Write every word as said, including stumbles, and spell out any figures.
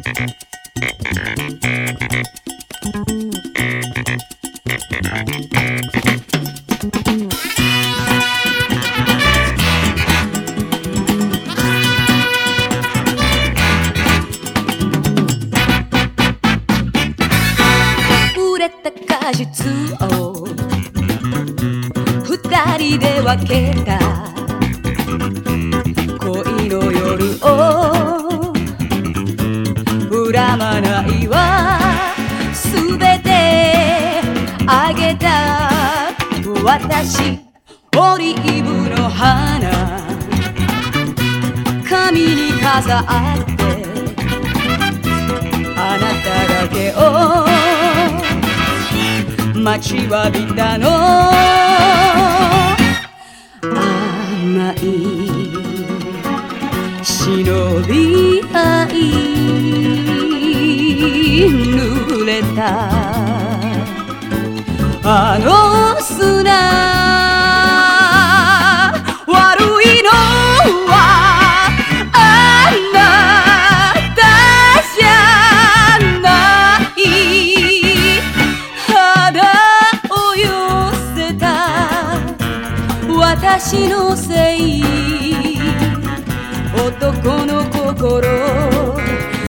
売れた果実を二人で分けた恋の夜を恨まないわすべてあげた私オリーブの花髪に飾ってあなただけを待ちわびたの甘い忍び合い濡れたあの砂悪いのはあなたじゃない肌を寄せた私のせい男の心